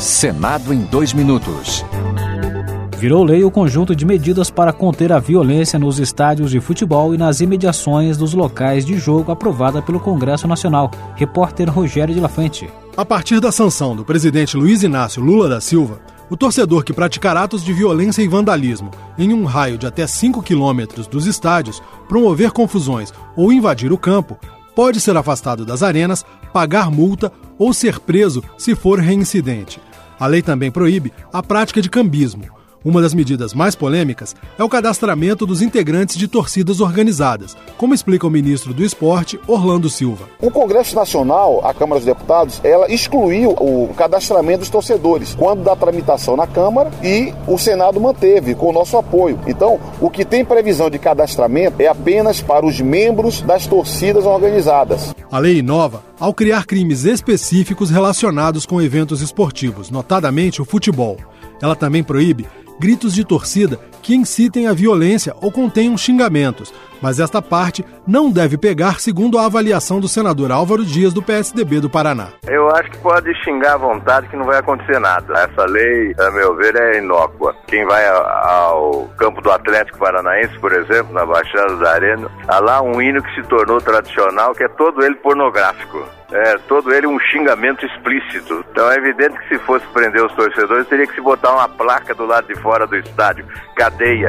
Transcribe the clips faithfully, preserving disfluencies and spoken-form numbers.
Senado em dois minutos. Virou lei o conjunto de medidas para conter a violência nos estádios de futebol e nas imediações dos locais de jogo, aprovada pelo Congresso Nacional. Repórter Rogério de La Fuente. A partir da sanção do presidente Luiz Inácio Lula da Silva, o torcedor que praticar atos de violência e vandalismo em um raio de até cinco quilômetros dos estádios, promover confusões ou invadir o campo, pode ser afastado das arenas, pagar multa ou ser preso se for reincidente. A lei também proíbe a prática de cambismo. Uma das medidas mais polêmicas é o cadastramento dos integrantes de torcidas organizadas, como explica o ministro do Esporte, Orlando Silva. O Congresso Nacional, a Câmara dos Deputados, ela excluiu o cadastramento dos torcedores quando da tramitação na Câmara, e o Senado manteve com o nosso apoio. Então, o que tem previsão de cadastramento é apenas para os membros das torcidas organizadas. A lei inova ao criar crimes específicos relacionados com eventos esportivos, notadamente o futebol. Ela também proíbe gritos de torcida que incitem a violência ou contenham xingamentos, mas esta parte não deve pegar, segundo a avaliação do senador Álvaro Dias, do P S D B do Paraná. Eu acho que pode xingar à vontade que não vai acontecer nada. Essa lei, a meu ver, é inócua. Quem vai ao campo do Atlético Paranaense, por exemplo, na Baixada da Arena, há lá um hino que se tornou tradicional, que é todo ele pornográfico. É, todo ele um xingamento explícito. Então é evidente que se fosse prender os torcedores, teria que se botar uma placa do lado de fora do estádio. Cadeia.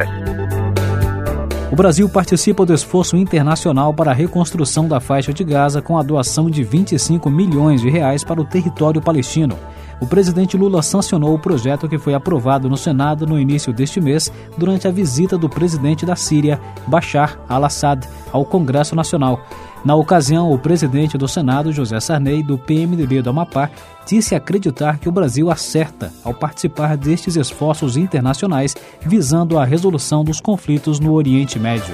O Brasil participa do esforço internacional para a reconstrução da faixa de Gaza com a doação de vinte e cinco milhões de reais para o território palestino. O presidente Lula sancionou o projeto, que foi aprovado no Senado no início deste mês, durante a visita do presidente da Síria, Bashar al-Assad, ao Congresso Nacional. Na ocasião, o presidente do Senado, José Sarney, do P M D B do Amapá, disse acreditar que o Brasil acerta ao participar destes esforços internacionais visando a resolução dos conflitos no Oriente Médio.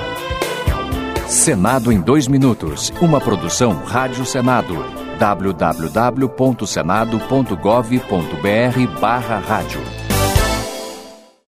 Senado em dois minutos. Uma produção Rádio Senado. w w w ponto senado ponto gov ponto b r barra rádio